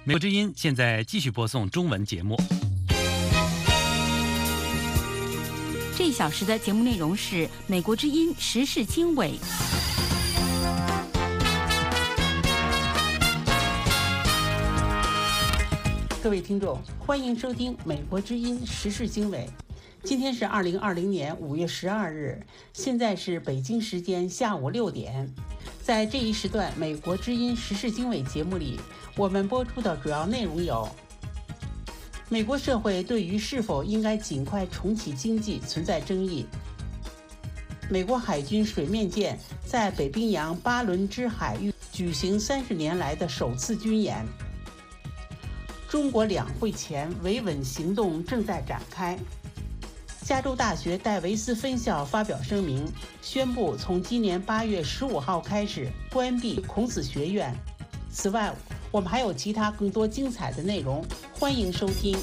美国之音现在继续播送中文节目。 这一小时的节目内容是美国之音时事经纬。 各位听众，欢迎收听美国之音时事经纬。今天是2020年5月12日，现在是北京时间下午6点。在这一时段美国之音时事经纬节目里，我们播出的主要内容有：美国社会对于是否应该尽快重启经济存在争议；美国海军水面舰在北冰洋巴伦支海域举行30年来的首次军演；中国两会前维稳行动正在展开；加州大学戴维斯分校发表声明，宣布从今年8月15号开始关闭孔子学院。此外，我们还有其他更多精彩的内容，欢迎收听。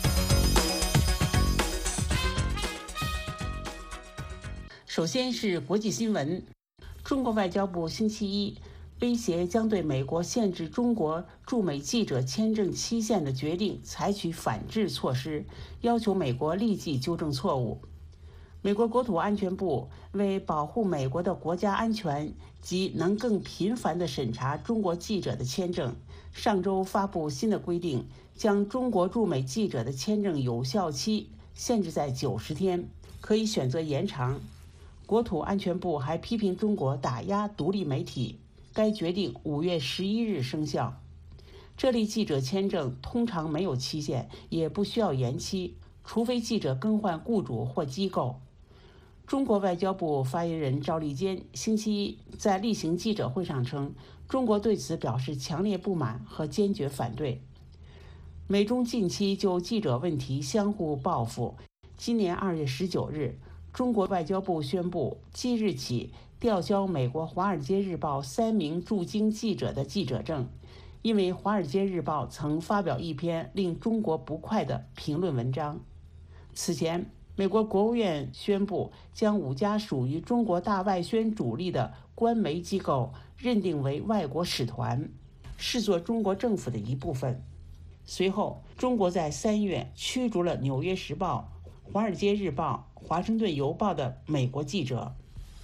首先是国际新闻，中国外交部星期一威胁将对美国限制中国驻美记者签证期限的决定采取反制措施，要求美国立即纠正错误。美国国土安全部为保护美国的国家安全及能更频繁地审查中国记者的签证，上周发布新的规定，将中国驻美记者的签证有效期限制在90天，可以选择延长。国土安全部还批评中国打压独立媒体，该决定5月11日生效。这类记者签证通常没有期限，也不需要延期，除非记者更换雇主或机构。中国外交部发言人赵立坚星期一在例行记者会上称，中国对此表示强烈不满和坚决反对。美中近期就记者问题相互报复，今年2月19日，中国外交部宣布即日起吊销美国《华尔街日报》3名驻京记者的记者证，因为《华尔街日报》曾发表一篇令中国不快的评论文章。此前，美国国务院宣布将5家属于中国大外宣主力的官媒机构认定为外国使团，视作中国政府的一部分。随后，中国在3月驱逐了《纽约时报》、《华尔街日报》、《华盛顿邮报》的美国记者。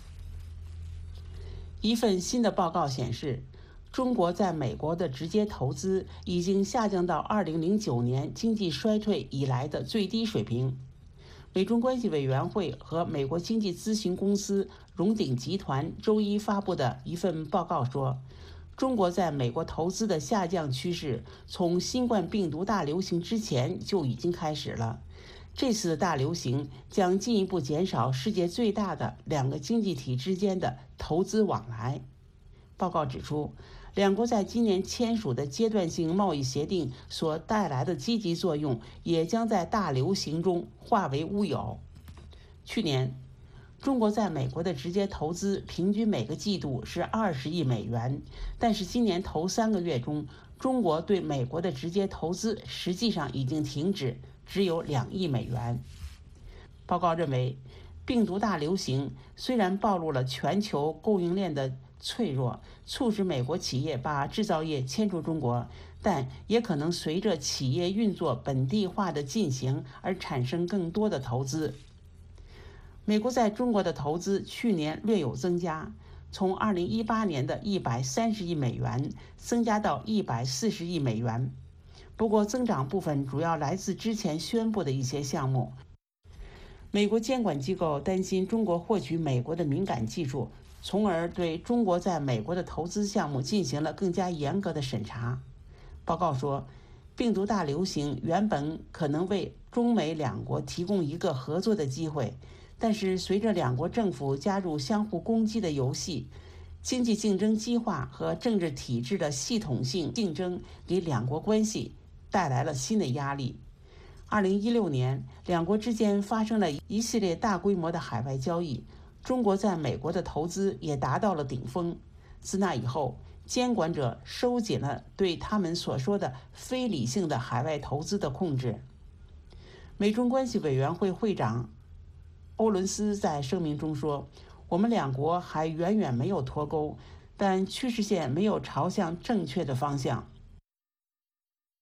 一份新的报告显示，中国在美国的直接投资已经下降到2009年经济衰退以来的最低水平。美中关系委员会和美国经济咨询公司荣鼎集团周一发布的一份报告说，中国在美国投资的下降趋势从新冠病毒大流行之前就已经开始了。这次大流行将进一步减少世界最大的2个经济体之间的投资往来。报告指出，两国在今年签署的阶段性贸易协定所带来的积极作用，也将在大流行中化为乌有。去年，中国在美国的直接投资平均每个季度是20亿美元，但是今年头3个月中，中国对美国的直接投资实际上已经停止，只有2亿美元。报告认为，病毒大流行虽然暴露了全球供应链的脆弱，促使美国企业把制造业迁出中国，但也可能随着企业运作本地化的进行而产生更多的投资。美国在中国的投资去年略有增加，从2018年的130亿美元增加到140亿美元。不过增长部分主要来自之前宣布的一些项目。美国监管机构担心中国获取美国的敏感技术，从而对中国在美国的投资项目进行了更加严格的审查。报告说，病毒大流行原本可能为中美2国提供一个合作的机会，但是随着2国政府加入相互攻击的游戏，经济竞争激化和政治体制的系统性竞争给2国关系带来了新的压力。2016年，2国之间发生了一系列大规模的海外交易，中国在美国的投资也达到了顶峰。自那以后，监管者收紧了对他们所说的非理性的海外投资的控制。美中关系委员会会长欧伦斯在声明中说，我们2国还远远没有脱钩，但趋势线没有朝向正确的方向。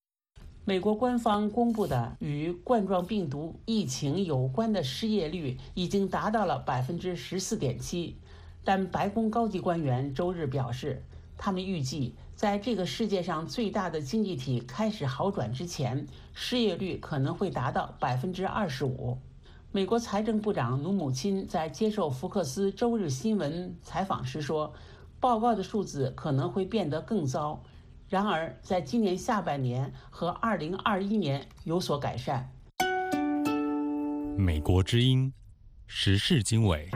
美国官方公布的与冠状病毒疫情有关的失业率已经达到了14.7%，但白宫高级官员周日表示，他们预计在这个世界上最大的经济体开始好转之前，失业率可能会达到25%。美国财政部长努姆钦在接受福克斯周日新闻采访时说，报告的数字可能会变得更糟，然而在今年下半年和2021年有所改善。 美国之音时事经纬。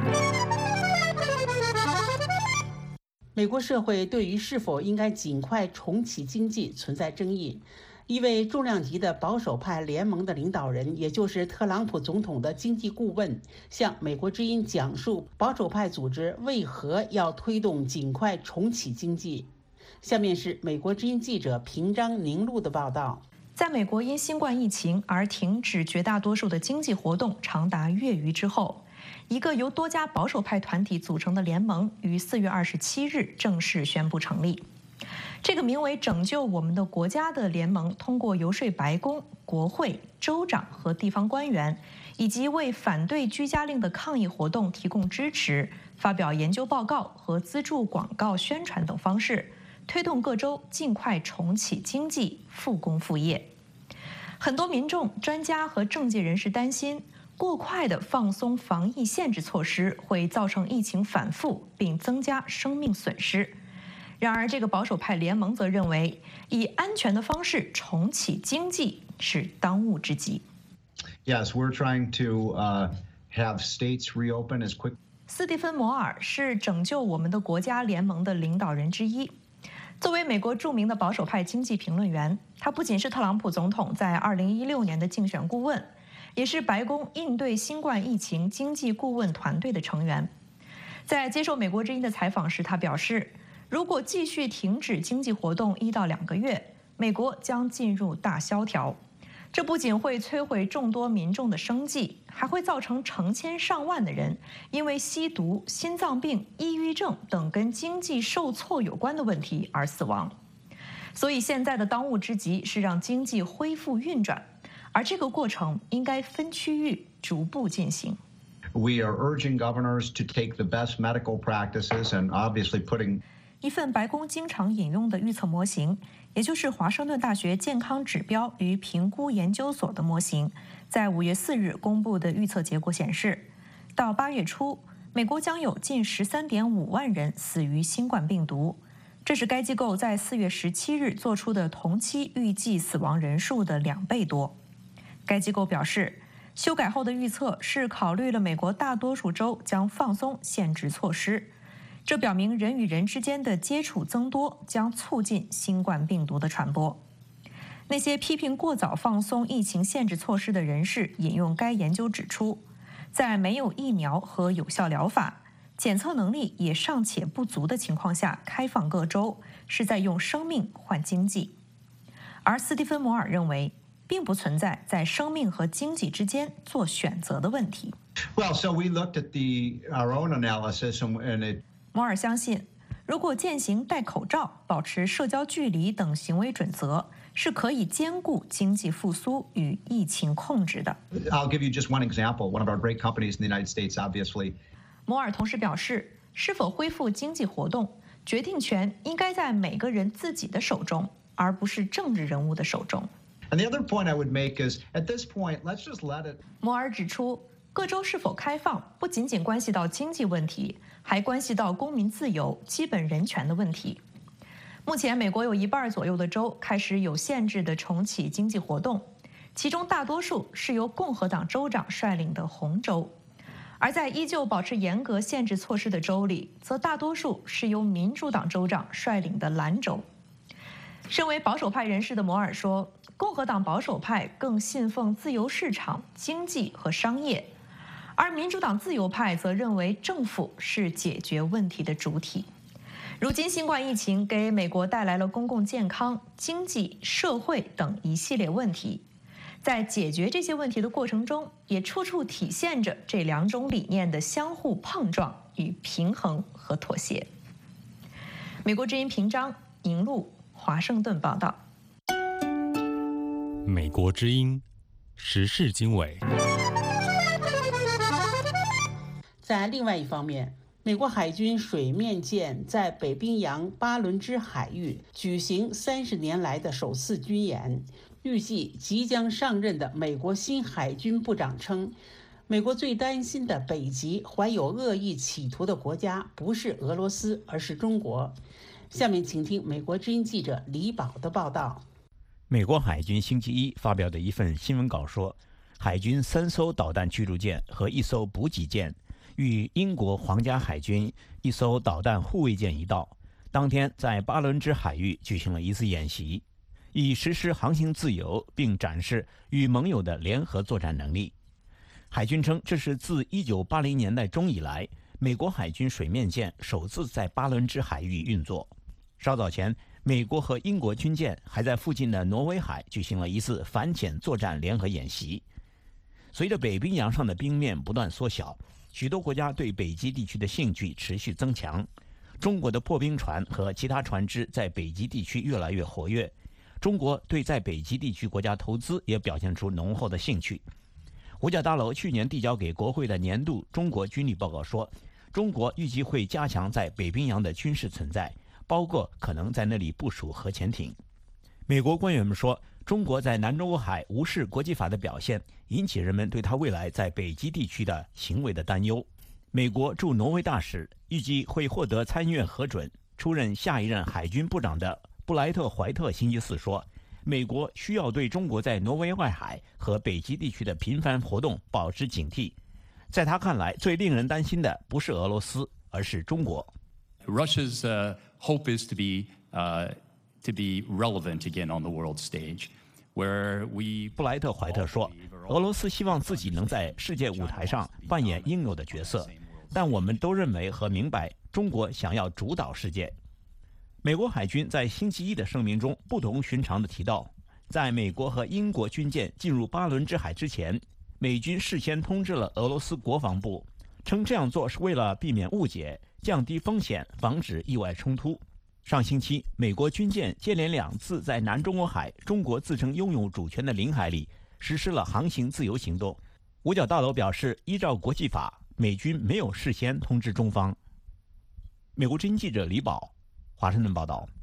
美国社会对于是否应该尽快重启经济存在争议。一位重量级的保守派联盟的领导人，也就是特朗普总统的经济顾问，向美国之音讲述保守派组织为何要推动尽快重启经济。下面是美国之音记者平章宁录的报道。 在美国因新冠疫情而停止绝大多数的经济活动长达月余之后，一个由多家保守派团体组成的联盟于4月27日正式宣布成立。这个名为“拯救我们的国家”的联盟，通过游说白宫、国会、州长和地方官员，以及为反对居家令的抗议活动提供支持、发表研究报告和资助广告宣传等方式，推动各州尽快重启经济、复工复业。很多民众、专家和政界人士担心，过快地放松防疫限制措施会造成疫情反复，并增加生命损失。然而，这个保守派联盟则认为，以安全的方式重启经济是当务之急。 Yes, we're trying to have states reopen as quick. 斯蒂芬·摩尔是拯救我们的国家联盟的领导人之一。作为美国著名的保守派经济评论员，他不仅是特朗普总统在2016年的竞选顾问，也是白宫应对新冠疫情经济顾问团队的成员。在接受美国之音的采访时，他表示，如果继续停止经济活动1到2个月，美国将进入大萧条。这不仅会摧毁众多民众的生计，还会造成成千上万的人因为吸毒、心脏病、抑郁症等跟经济受挫有关的问题而死亡。所以现在的当务之急是让经济恢复运转，而这个过程应该分区域逐步进行。 We are urging governors to take the best medical practices and obviously putting 一份白宫经常引用的预测模型，也就是华盛顿大学健康指标与评估研究所的模型，在5月4日公布的预测结果显示，到8月初，美国将有近13.5万人死于新冠病毒，这是该机构在4月17日做出的同期预计死亡人数的2倍多。该机构表示，修改后的预测是考虑了美国大多数州将放松限制措施。这表明人与人之间的接触增多将促进新冠病毒的传播。那些批评过早放松疫情限制措施的人士引用该研究指出，在没有疫苗和有效疗法、检测能力也尚且不足的情况下开放各州，是在用生命换经济。而斯蒂芬·摩尔认为，并不存在在生命和经济之间做选择的问题。 Well, so we looked at our own analysis and it 摩尔相信，如果践行戴口罩、保持社交距离等行为准则，是可以兼顾经济复苏与疫情控制的。 I'll give you just one example. One of our great companies in the United States, obviously. 摩尔同时表示，是否恢复经济活动，决定权应该在每个人自己的手中，而不是政治人物的手中。 And the other point I would make is, at this point, let's just let it. 摩尔指出，各州是否开放不仅仅关系到经济问题，还关系到公民自由、基本人权的问题。目前，美国有1半左右的州开始有限制地重启经济活动，其中大多数是由共和党州长率领的红州，而在依旧保持严格限制措施的州里，则大多数是由民主党州长率领的蓝州。身为保守派人士的摩尔说，共和党保守派更信奉自由市场、经济和商业，而民主党自由派则认为政府是解决问题的主体。如今，新冠疫情给美国带来了公共健康、经济、社会等一系列问题，在解决这些问题的过程中，也处处体现着这2种理念的相互碰撞与平衡和妥协。美国之音平章，宁录，华盛顿报道。 美国之音时事经纬。 在另外一方面，美国海军水面舰在北冰洋巴伦支海域举行30年来的首次军演。预计即将上任的美国新海军部长称，美国最担心的北极怀有恶意企图的国家不是俄罗斯，而是中国。下面请听美国之音记者李宝的报道。 美国海军星期一发表的一份新闻稿说，海军3艘导弹驱逐舰和1艘补给舰与英国皇家海军1艘导弹护卫舰一道，当天在巴伦支海域举行了一次演习，以实施航行自由并展示与盟友的联合作战能力。海军称，这是自1980年代中以来，美国海军水面舰首次在巴伦支海域运作。稍早前，美国和英国军舰还在附近的挪威海举行了一次反潜作战联合演习。随着北冰洋上的冰面不断缩小，许多国家对北极地区的兴趣持续增强。中国的破冰船和其他船只在北极地区越来越活跃。中国对在北极地区国家投资也表现出浓厚的兴趣。五角大楼去年递交给国会的年度中国军力报告说，中国预计会加强在北冰洋的军事存在，包括可能在那里部署核潜艇。美国官员们说，中国在南中国海无视国际法的表现，引起人们对他未来在北极地区的行为的担忧。美国驻挪威大使预计会获得参议院核准，出任下一任海军部长的布莱特·怀特星期四说，美国需要对中国在挪威外海和北极地区的频繁活动保持警惕。在他看来，最令人担心的不是俄罗斯，而是中国。 Russia's hope is to be relevant again on the world stage, where we. 布莱特·怀特说，俄罗斯希望自己能在世界舞台上扮演应有的角色，但我们都认为和明白，中国想要主导世界。美国海军在星期一的声明中不同寻常地提到，在美国和英国军舰进入巴伦支海之前，美军事先通知了俄罗斯国防部，称这样做是为了避免误解，降低风险，防止意外冲突。上星期，美国军舰接连2次在南中国海中国自称拥有主权的领海里实施了航行自由行动。五角大楼表示，依照国际法，美军没有事先通知中方。美国之音记者李宝，华盛顿报道。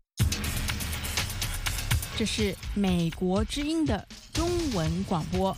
这是美国之音的中文广播。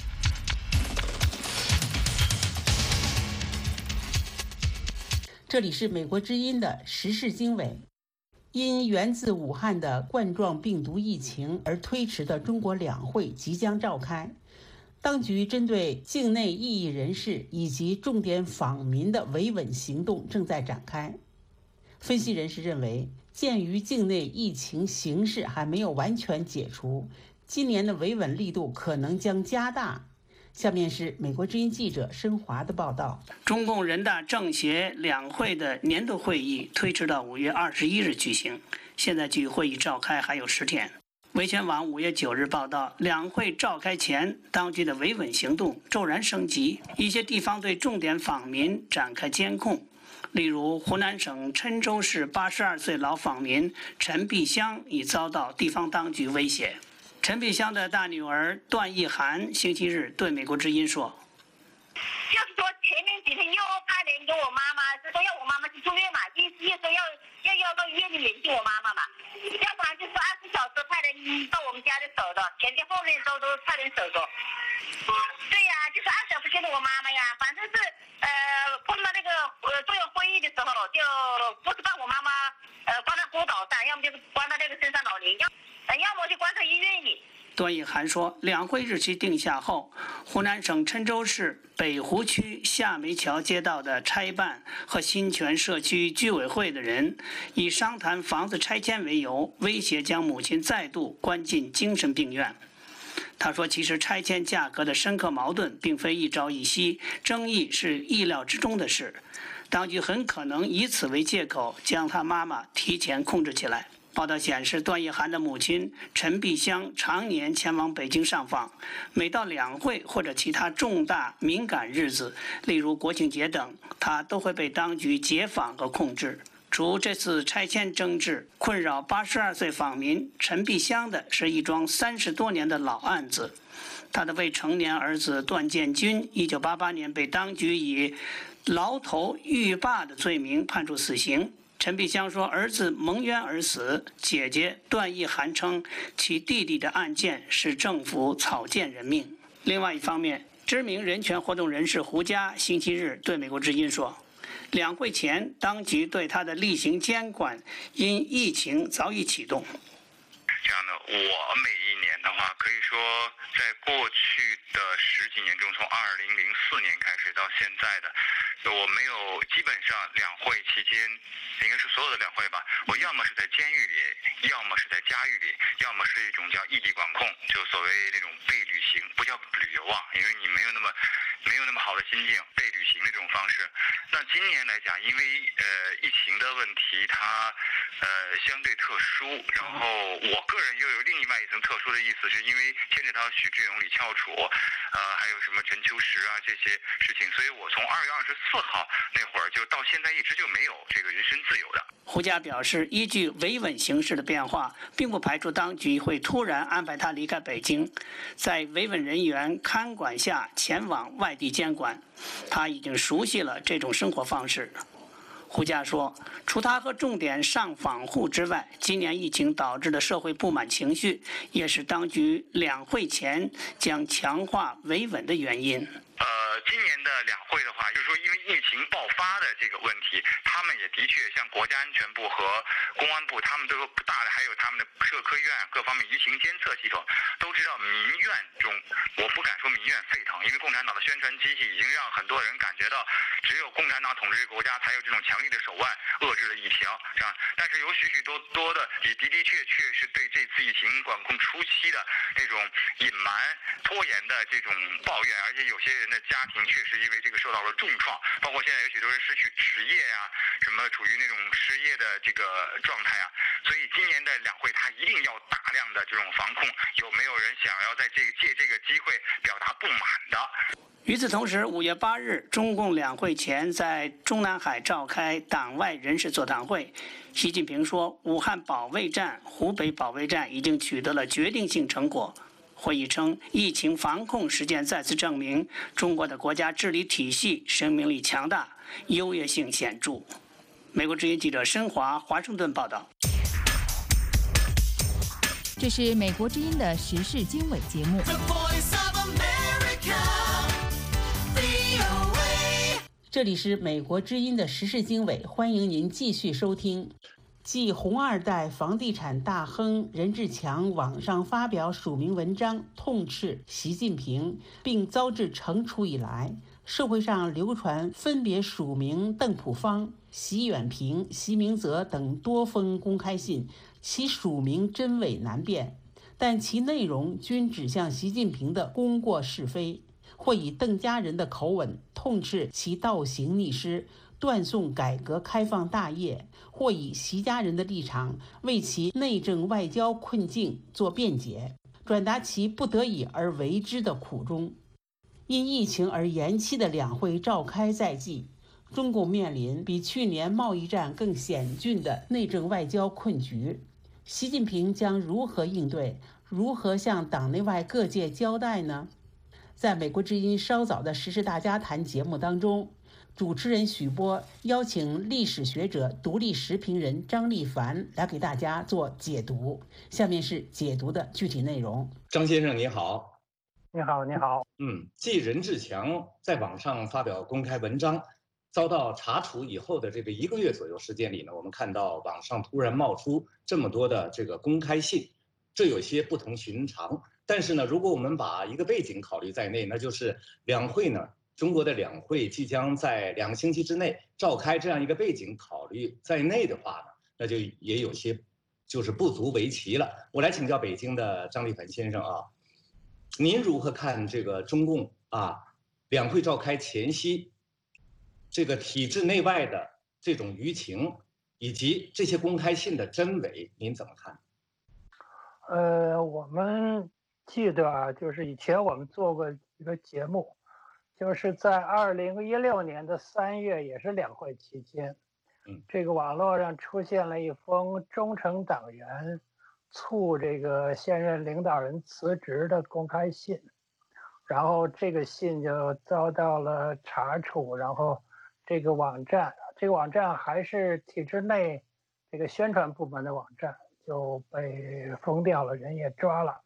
这里是美国之音的时事经纬。因源自武汉的冠状病毒疫情而推迟的中国两会即将召开，当局针对境内异议人士以及重点访民的维稳行动正在展开。分析人士认为，鉴于境内疫情形势还没有完全解除，今年的维稳力度可能将加大。下面是美国之音记者申华的报道。 中共人大政协两会的年度会议推迟到5月21日举行，现在距会议召开还有10天。维权网5月9日报道，两会召开前，当局的维稳行动骤然升级，一些地方对重点访民展开监控。例如，湖南省郴州市82岁老访民陈碧香已遭到地方当局威胁。陈碧香的大女儿段奕涵星期日对美国之音说：“ 就是说前面几天又派人给我妈妈，是说要我妈妈去住院嘛，意思说要到医院里联系我妈妈嘛，要不然就是20小时派人到我们家里守着，前面后面都派人守着。对呀，就是2小时跟着我妈妈呀，反正是碰到那个作业会议的时候，就不是把我妈妈关到孤岛上，要么就是关到那个深山老林，要么就关到医院里。” 段奕涵说，两会日期定下后，湖南省郴州市北湖区夏梅桥街道的拆办和新泉社区居委会的人以商谈房子拆迁为由，威胁将母亲再度关进精神病院。他说，其实拆迁价格的深刻矛盾并非一朝一夕，争议是意料之中的事，当局很可能以此为借口将他妈妈提前控制起来。报道显示，段奕涵的母亲陈碧香常年前往北京上访，每到两会或者其他重大敏感日子，例如国庆节等，她都会被当局截访和控制。 除这次拆迁争执困扰82岁访民陈碧香的是一桩30多年的老案子。他的未成年儿子段建军1988年被当局以牢头狱霸的罪名判处死刑。陈碧香说儿子蒙冤而死，姐姐段奕涵称其弟弟的案件是政府草菅人命。另外一方面，知名人权活动人士胡佳星期日对美国之音说，两会前当局对他的例行监管因疫情早已启动。 这样的，我每一年的话，可以说在过去的10几年中，从2004年开始到现在的，我没有基本上两会期间，应该是所有的两会吧，我要么是在监狱里，要么是在家狱里，要么是一种叫异地管控，就所谓那种被旅行，不叫旅游啊，因为你没有那么好的心境，被旅行的这种方式。那今年来讲，因为疫情的问题，它相对特殊，然后我个人又有另外一层特殊的意思，是因为牵扯到许志永、李翘楚，还有什么陈秋实啊这些事情，所以我从2月24号那会儿就到现在一直就没有这个人身自由的。 胡佳表示，依据维稳形势的变化，并不排除当局会突然安排他离开北京，在维稳人员看管下前往外地监管。他已经熟悉了这种生活方式。胡佳说，除他和重点上访沪之外，今年疫情导致的社会不满情绪，也是当局两会前将强化维稳的原因。 今年的两会的话，就是说因为疫情爆发的这个问题，他们也的确像国家安全部和公安部，他们都有大的，还有他们的社科院各方面舆情监测系统，都知道民怨中，我不敢说民怨沸腾，因为共产党的宣传机器已经让很多人感觉到，只有共产党统治国家才有这种强力的手腕遏制了疫情，是吧？但是有许许多多的也的确是对这次疫情管控初期的那种隐瞒拖延的这种抱怨，而且有些人的家庭确实因为这个受到了重创，包括现在有许多人失去职业呀，什么处于那种失业的这个状态啊，所以今年的两会他一定要大量的这种防控，有没有人想要在借这个机会表达不满的？ 与此同时，5月8日，中共两会前在中南海召开党外人士座谈会，习近平说，武汉保卫战、湖北保卫战已经取得了决定性成果。会议称，疫情防控实践再次证明，中国的国家治理体系生命力强大，优越性显著。美国之音记者申华华盛顿报道。 这是美国之音的时事经纬节目。 这里是美国之音的时事经纬，欢迎您继续收听。继红二代房地产大亨任志强网上发表署名文章痛斥习近平并遭致惩处以来，社会上流传分别署名邓朴方、习远平、习明泽等多封公开信，其署名真伪难辨，但其内容均指向习近平的功过是非，或以邓家人的口吻痛斥其倒行逆施，断送改革开放大业，或以习家人的立场为其内政外交困境做辩解，转达其不得已而为之的苦衷。因疫情而延期的两会召开在即，中共面临比去年贸易战更险峻的内政外交困局，习近平将如何应对？如何向党内外各界交代呢？在美国之音稍早的时事大家谈节目当中，主持人许波邀请历史学者、独立时评人张立凡来给大家做解读。下面是解读的具体内容。 张先生你好。 你好，你好。 继任志强在网上发表公开文章遭到查处以后的这个1个月左右时间里呢，我们看到网上突然冒出这么多的这个公开信，这有些不同寻常。但是呢，如果我们把一个背景考虑在内，那就是两会呢，中国的两会即将在2个星期之内召开，这样一个背景考虑在内的话呢，那就也有些就是不足为奇了。我来请教北京的张立凡先生啊，您如何看这个中共两会召开前夕这个体制内外的这种舆情，以及这些公开信的真伪，您怎么看？ 我们记得就是以前我们做过一个节目，就是在2016年的3月，也是两会期间， 这个网络上出现了一封忠诚党员促这个现任领导人辞职的公开信，然后这个信就遭到了查处，然后这个网站还是体制内这个宣传部门的网站，就被封掉了，人也抓了。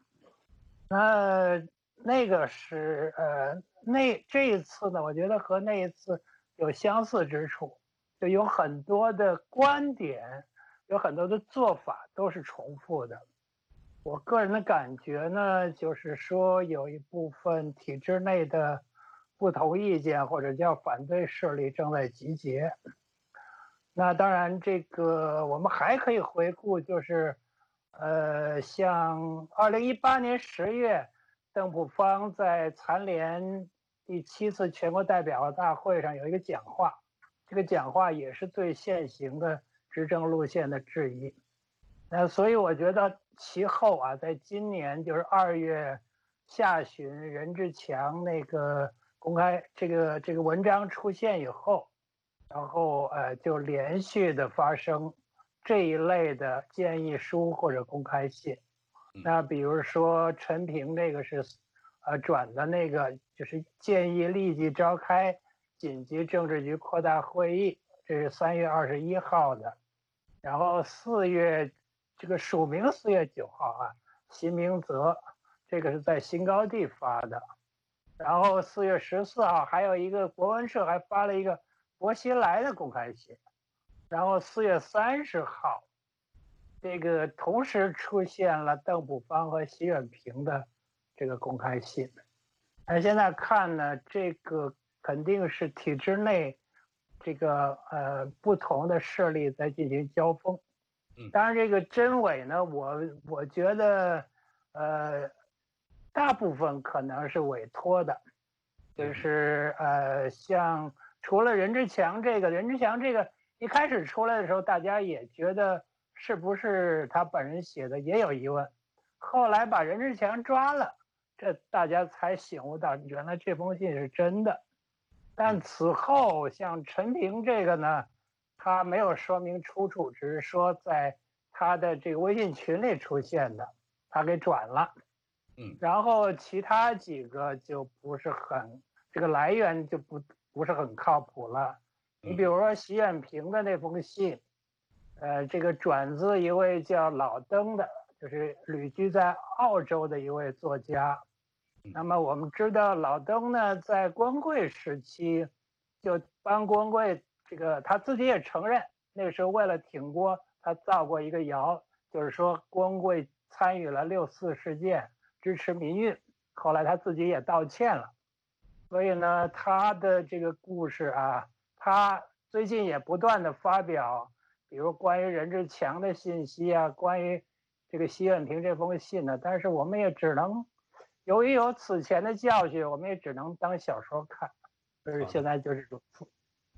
那个是这一次呢，我觉得和那一次有相似之处，就有很多的观点，有很多的做法都是重复的。我个人的感觉呢，就是说有一部分体制内的不同意见或者叫反对势力正在集结。那当然，这个我们还可以回顾，就是像2018年10月，邓朴方在残联第7次全国代表大会上有一个讲话，这个讲话也是对现行的执政路线的质疑。所以我觉得其后啊，在今年就是2月下旬，任志强那个公开这个文章出现以后，然后就连续的发生这一类的建议书或者公开信。那比如说陈平这个是转的那个，就是建议立即召开紧急政治局扩大会议，这是3月21号的。然后4月这个署名4月9号啊，席明泽这个是在新高地发的。然后4月14号还有一个国文社还发了一个薄熙来的公开信。然后4月30号这个同时出现了邓朴方和习远平的这个公开信。现在看呢，这个肯定是体制内这个不同的势力在进行交锋。当然这个真伪呢，我觉得大部分可能是委托的，就是像除了任志强这个一开始出来的时候，大家也觉得是不是他本人写的也有疑问，后来把任志强抓了，这大家才醒悟到原来这封信是真的。但此后像陈平这个呢，他没有说明出处，只是说在他的这个微信群里出现的，他给转了。然后其他几个就不是很，这个来源就不是很靠谱了。你比如说习远平的那封信，这个转自一位叫老登的，就是旅居在澳洲的一位作家。那么我们知道老登呢，在光贵时期就帮光贵，这个他自己也承认，那个时候为了挺郭，他造过一个谣，就是说光贵参与了6·4事件，支持民运，后来他自己也道歉了。所以呢，他的这个故事啊，他最近也不断的发表，比如关于任志强的信息啊，关于这个习远平这封信呢，但是我们也只能，由于有此前的教训，我们也只能当小说看，就是现在就是如此。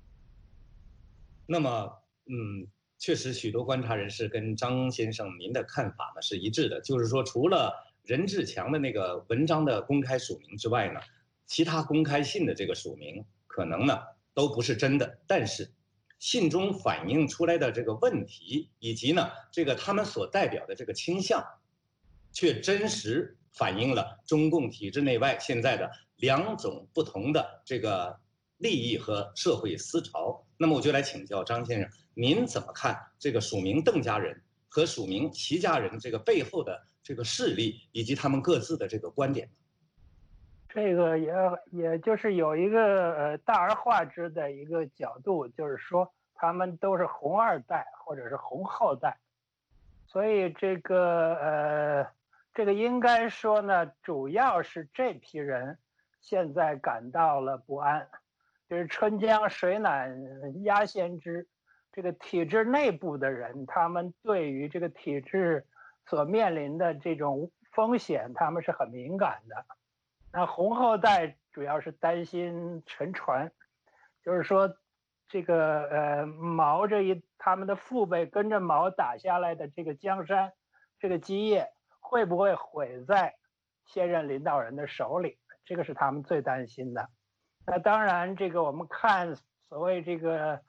那么，确实许多观察人士跟张先生您的看法呢是一致的，就是说除了任志强的那个文章的公开署名之外呢，其他公开信的这个署名可能呢都不是真的，但是信中反映出来的这个问题以及呢这个他们所代表的这个倾向，却真实反映了中共体制内外现在的2种不同的这个利益和社会思潮。那么我就来请教张先生，您怎么看这个署名邓家人和署名习家人这个背后的这个势力以及他们各自的这个观点？ 这个也就是有一个大而化之的一个角度，就是说他们都是红2代或者是红后代，所以这个应该说呢，主要是这批人现在感到了不安，就是春江水暖鸭先知，这个体制内部的人，他们对于这个体制所面临的这种风险，他们是很敏感的。那红后代主要是担心沉船，就是说这个毛他们的父辈跟着毛打下来的这个江山，这个基业会不会毁在现任领导人的手里，这个是他们最担心的。那当然这个我们看所谓这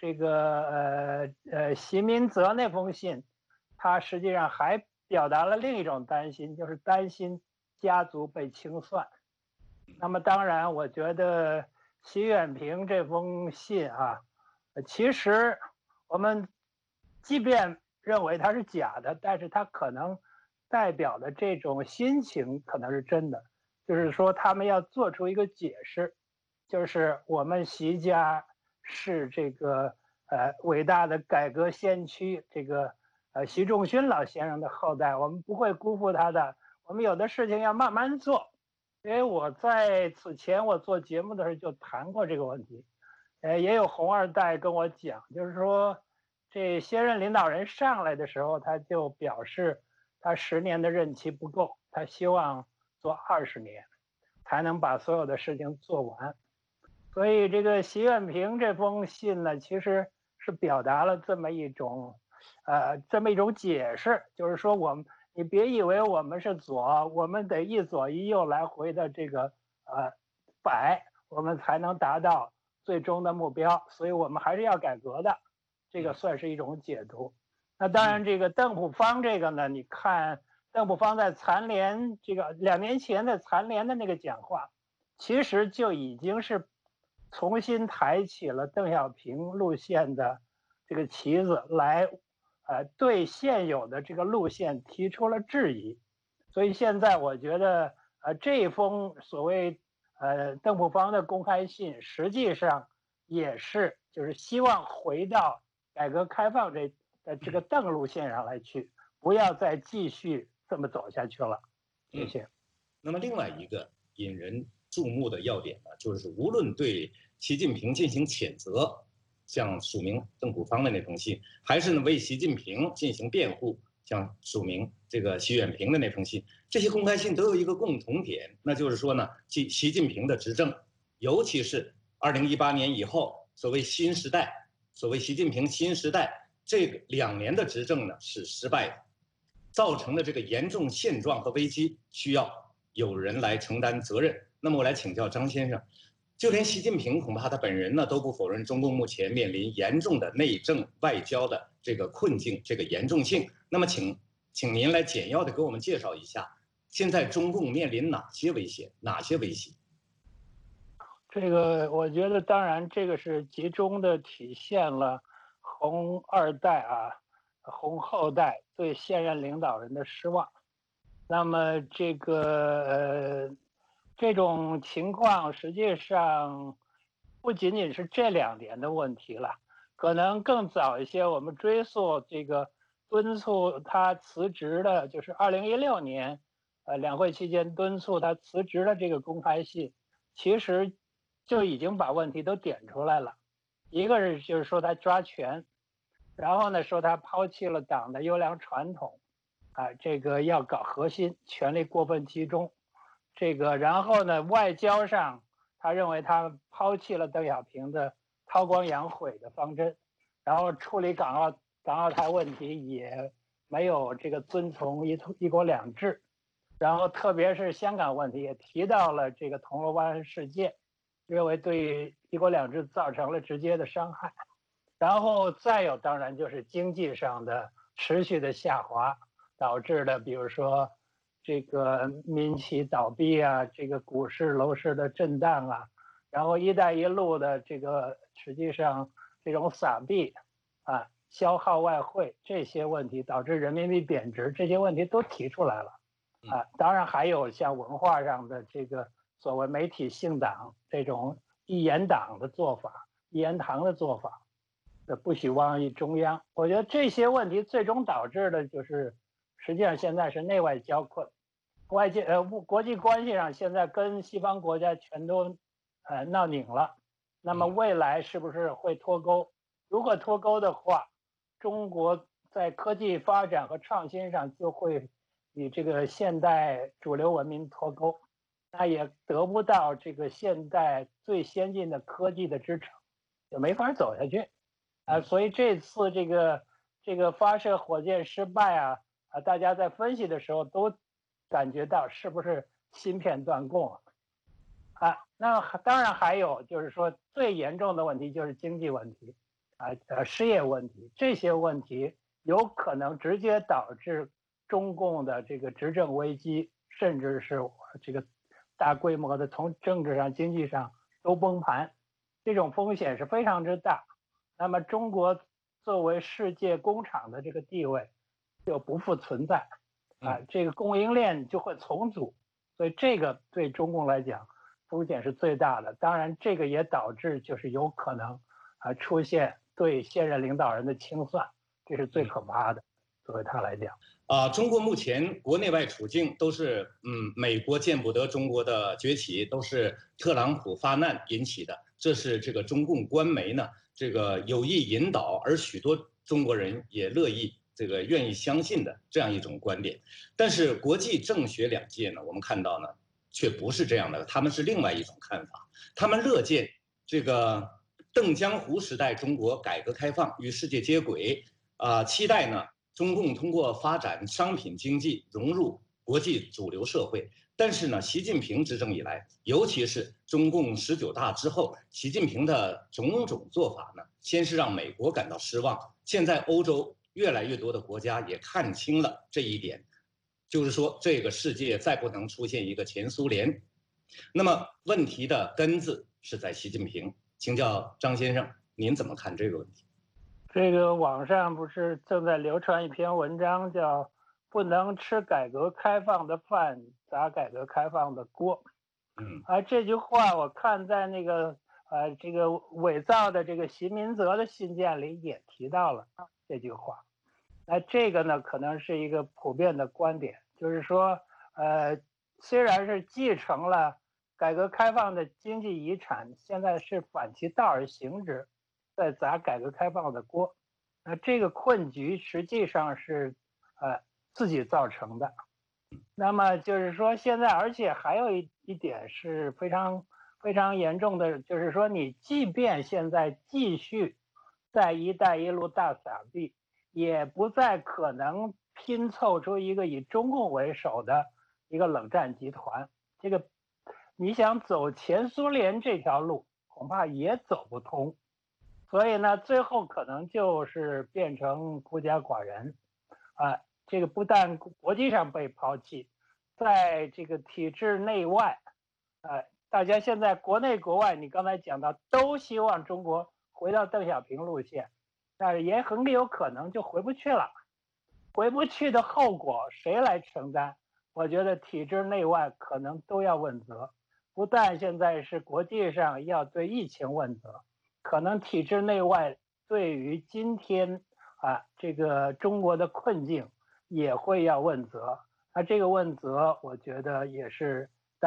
这个习明泽那封信，他实际上还表达了另一种担心，就是担心家族被清算。那么当然，我觉得习远平这封信啊，其实我们即便认为它是假的，但是它可能代表的这种心情可能是真的，就是说他们要做出一个解释，就是我们习家是这个伟大的改革先驱，这个习仲勋老先生的后代，我们不会辜负他的，我们有的事情要慢慢做。因为我在此前我做节目的时候就谈过这个问题，也有红二代跟我讲，就是说这现任领导人上来的时候，他就表示他10年的任期不够，他希望做20年，才能把所有的事情做完。所以这个习近平这封信呢，其实是表达了这么一种解释，就是说你别以为我们是左，我们得一左一右来回的这个摆，我们才能达到最终的目标，所以我们还是要改革的，这个算是一种解读。那当然，这个邓朴方这个呢，你看邓朴方在残联这个2年前的残联的那个讲话，其实就已经是重新抬起了邓小平路线的这个旗子来。对现有的这个路线提出了质疑，所以现在我觉得这封所谓邓朴方的公开信，实际上也是就是希望回到改革开放这个邓路线上来去，不要再继续这么走下去了。谢谢。 那么另外一个引人注目的要点呢，就是无论对习近平进行谴责，像署名邓朴方的那封信，还是呢为习近平进行辩护，像署名这个习远平的那封信，这些公开信都有一个共同点，那就是说呢，习近平的执政，尤其是2018年以后，所谓新时代，所谓习近平新时代，这个2年的执政呢是失败的，造成的这个严重现状和危机，需要有人来承担责任。那么我来请教张先生。就连习近平恐怕他本人呢都不否认中共目前面临严重的内政外交的这个困境，这个严重性。那么请您来简要的给我们介绍一下，现在中共面临哪些威胁？ 这个我觉得当然这个是集中的体现了红二代红后代对现任领导人的失望。那么这种情况实际上不仅仅是这2年的问题了，可能更早一些，我们追溯这个敦促他辞职的，就是2016年两会期间敦促他辞职的这个公开信，其实就已经把问题都点出来了。一个是就是说他抓权，然后呢说他抛弃了党的优良传统，这个要搞核心，权力过分集中。然后呢，外交上，他认为他抛弃了邓小平的韬光养晦的方针，然后处理港澳台问题也没有这个遵从一国两制，然后特别是香港问题也提到了这个铜锣湾事件，认为对一国两制造成了直接的伤害。然后再有当然就是经济上的持续的下滑导致的，比如说这个民企倒闭啊，这个股市楼市的震荡啊，然后一带一路的这个实际上这种撒币消耗外汇这些问题导致人民币贬值，这些问题都提出来了当然还有像文化上的这个所谓媒体姓党这种一言党的做法，一言堂的做法，不许妄议中央。我觉得这些问题最终导致的就是实际上现在是内外交困，国际关系上现在跟西方国家全都闹拧了。那么未来是不是会脱钩？如果脱钩的话，中国在科技发展和创新上就会与这个现代主流文明脱钩，那也得不到这个现代最先进的科技的支撑，就没法走下去所以这次这个发射火箭失败大家在分析的时候都感觉到是不是芯片断供那当然还有就是说最严重的问题就是经济问题失业问题，这些问题有可能直接导致中共的这个执政危机，甚至是这个大规模的从政治上、经济上都崩盘，这种风险是非常之大。那么中国作为世界工厂的这个地位就不复存在，这个供应链就会重组，所以这个对中共来讲风险是最大的。当然，这个也导致就是有可能出现对现任领导人的清算，这是最可怕的。作为他来讲， 中国目前国内外处境都是，美国见不得中国的崛起，都是特朗普发难引起的，这是这个中共官媒呢这个有意引导，而许多中国人也乐意愿意相信的这样一种观点。但是国际政学两界呢，我们看到呢却不是这样的，他们是另外一种看法，他们乐见这个邓江湖时代中国改革开放与世界接轨，期待呢中共通过发展商品经济融入国际主流社会。但是呢，习近平执政以来，尤其是中共19大之后，习近平的种种做法呢，先是让美国感到失望，现在欧洲越来越多的国家也看清了这一点，就是说这个世界再不能出现一个前苏联。那么问题的根子是在习近平，请教张先生，您怎么看这个问题？ 这个网上不是正在流传一篇文章，叫不能吃改革开放的饭，砸改革开放的锅。这句话我看在那个这个伪造的这个习民泽的信件里也提到了这句话。这个呢可能是一个普遍的观点，就是说虽然是继承了改革开放的经济遗产，现在是反其道而行之，在砸改革开放的锅。这个困局实际上是自己造成的。那么就是说现在，而且还有一点是非常非常严重的，就是说你即便现在继续在一带一路大撒币，也不再可能拼凑出一个以中共为首的一个冷战集团。这个你想走前苏联这条路恐怕也走不通，所以呢最后可能就是变成孤家寡人这个不但国际上被抛弃，在这个体制内外大家现在国内国外你刚才讲到都希望中国回到邓小平路线，但是也很有可能就回不去了。回不去的后果谁来承担？我觉得体制内外可能都要问责，不但现在是国际上要对疫情问责，可能体制内外对于今天这个中国的困境也会要问责。这个问责我觉得也是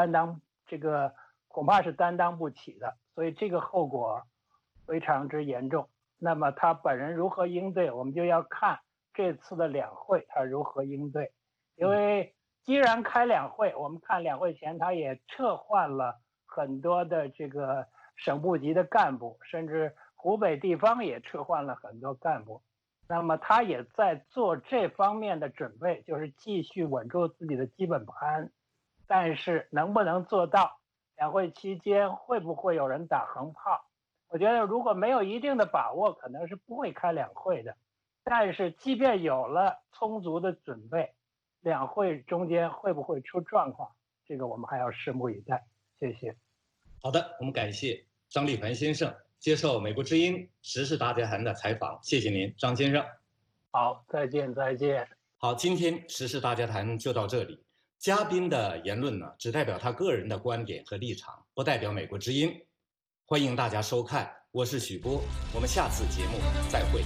恐怕是担当不起的，所以这个后果非常之严重。那么他本人如何应对，我们就要看这次的两会他如何应对。因为既然开两会，我们看两会前他也撤换了很多的这个省部级的干部，甚至湖北地方也撤换了很多干部。那么他也在做这方面的准备，就是继续稳住自己的基本盘。但是能不能做到，两会期间会不会有人打横炮，我觉得如果没有一定的把握，可能是不会开两会的。但是即便有了充足的准备，两会中间会不会出状况，这个我们还要拭目以待。谢谢。 好的，我们感谢张立凡先生接受美国之音时事大家谈的采访，谢谢您，张先生。 好，再见。 好，今天时事大家谈就到这里。嘉宾的言论呢，只代表他个人的观点和立场，不代表美国之音。欢迎大家收看，我是许波，我们下次节目再会。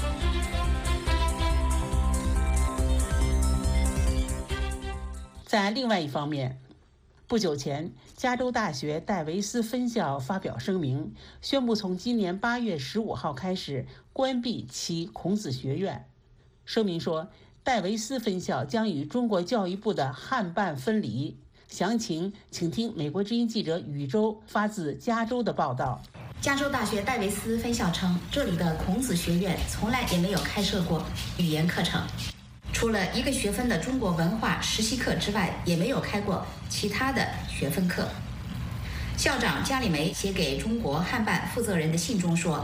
在另外一方面，不久前，加州大学戴维斯分校发表声明，宣布从今年8月15号开始关闭其孔子学院。声明说，戴维斯分校将与中国教育部的汉办分离。详情请听美国之音记者宇宙发自加州的报道。 加州大学戴维斯分校称，这里的孔子学院从来也没有开设过语言课程，除了1个学分的中国文化实习课之外，也没有开过其他的学分课。校长加里梅写给中国汉办负责人的信中说，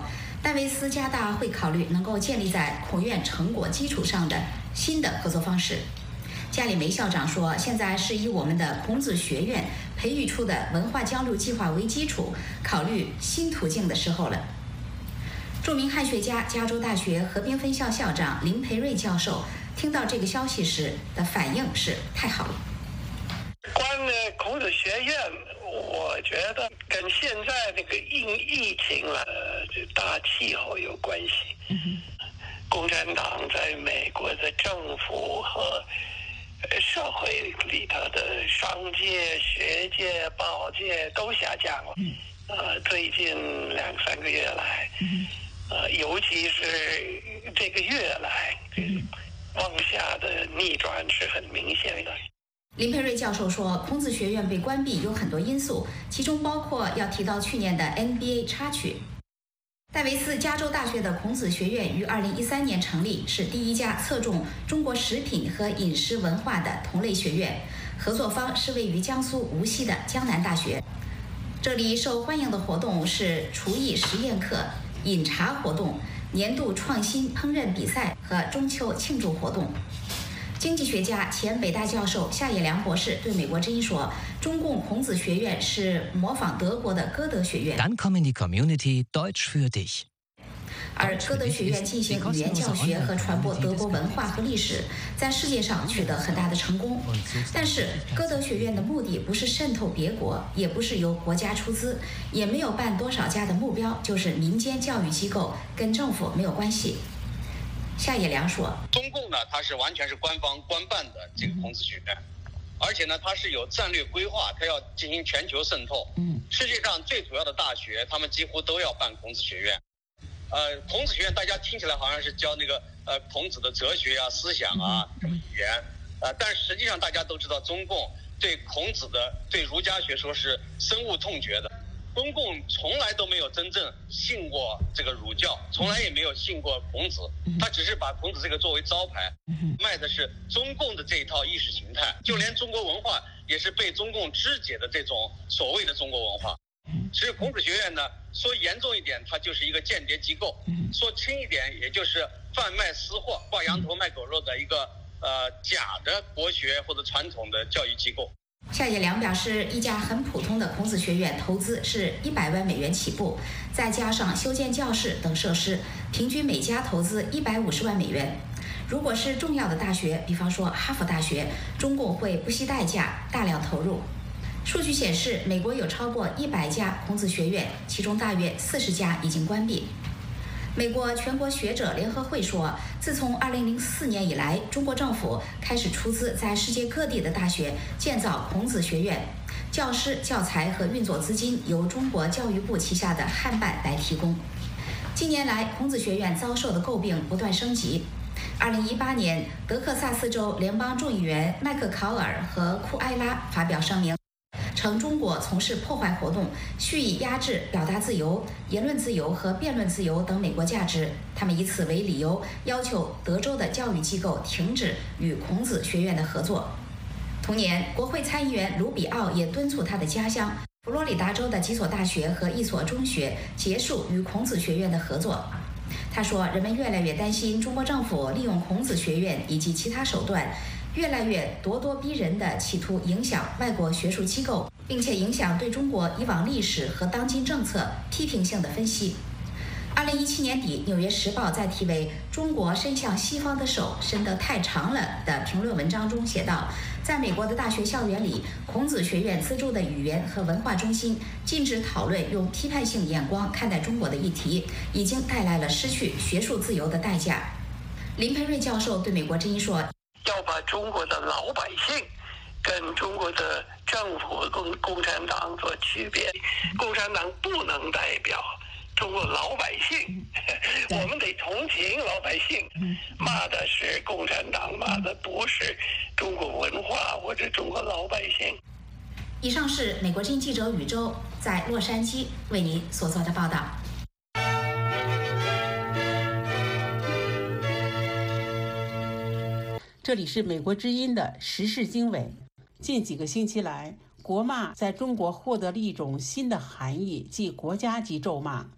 戴维斯加大会考虑能够建立在孔院成果基础上的新的合作方式。加里梅校长说，现在是以我们的孔子学院培育出的文化交流计划为基础，考虑新途径的时候了。著名汉学家、加州大学河滨分校校长林培瑞教授听到这个消息时的反应是：太好了。 关于孔子学院，我觉得跟现在这个疫情这大气候有关系。共产党在美国的政府和社会里头的商界、学界、报界都下降了。最近2-3个月来，尤其是这个月来，往下的逆转是很明显的。 林培瑞教授说，孔子学院被关闭有很多因素，其中包括要提到去年的 NBA 插曲。戴维斯加州大学的孔子学院于2013年成立，是第一家侧重中国食品和饮食文化的同类学院，合作方是位于江苏无锡的江南大学。这里受欢迎的活动是厨艺实验课、饮茶活动、年度创新烹饪比赛和中秋庆祝活动。经济学家、前北大教授夏野良博士对美国之音说，中共孔子学院是模仿德国的歌德学院。 Dann kommen die Community Deutsch für dich。 而歌德学院进行语言教学和传播德国文化和历史，在世界上取得很大的成功。但是，歌德学院的目的不是渗透别国，也不是由国家出资，也没有办多少家的目标，就是民间教育机构，跟政府没有关系。夏野良说， 中共呢，它是完全是官方官办的这个孔子学院，而且呢，它是有战略规划，它要进行全球渗透。世界上最主要的大学，他们几乎都要办孔子学院。孔子学院大家听起来好像是教那个孔子的哲学啊、思想啊、语言，但实际上大家都知道，中共对孔子的、对儒家学说是深恶痛绝的。中共从来都没有真正信过这个儒教，从来也没有信过孔子，他只是把孔子这个作为招牌，卖的是中共的这一套意识形态，就连中国文化也是被中共肢解的这种所谓的中国文化。其实孔子学院呢，说严重一点，它就是一个间谍机构；说轻一点，也就是贩卖私货、挂羊头卖狗肉的一个假的国学或者传统的教育机构。 夏野良表示，一家很普通的孔子学院投资是100万美元起步，再加上修建教室等设施，平均每家投资150万美元。如果是重要的大学，比方说哈佛大学，中共会不惜代价大量投入。数据显示，美国有超过100家孔子学院，其中大约40家已经关闭。美国全国学者联合会说，自从2004年以来，中国政府开始出资在世界各地的大学建造孔子学院，教师、教材和运作资金由中国教育部旗下的汉办来提供。近年来，孔子学院遭受的诟病不断升级。2018年，德克萨斯州联邦众议员麦克考尔和库埃拉发表声明，称中国从事破坏活动，蓄意压制表达自由、言论自由和辩论自由等美国价值。他们以此为理由，要求德州的教育机构停止与孔子学院的合作。同年，国会参议员卢比奥也敦促他的家乡佛罗里达州的几所大学和一所中学结束与孔子学院的合作。他说，人们越来越担心中国政府利用孔子学院以及其他手段，越来越咄咄逼人地企图影响外国学术机构，并且影响对中国以往历史和当今政策批评性的分析。2017年底，《纽约时报》在题为“中国伸向西方的手伸得太长了”的评论文章中写道，在美国的大学校园里，孔子学院资助的语言和文化中心禁止讨论用批判性眼光看待中国的议题，已经带来了失去学术自由的代价。林培瑞教授对美国之音说， 要把中国的老百姓跟中国的政府和共产党做区别，共产党不能代表中国老百姓，我们得同情老百姓，骂的是共产党，骂的不是中国文化或者中国老百姓。 以上是美国之音记者宇宙在洛杉矶为您所做的报道。 这里是美国之音的时事经纬。近几个星期来，国骂在中国获得了一种新的含义，即国家级咒骂。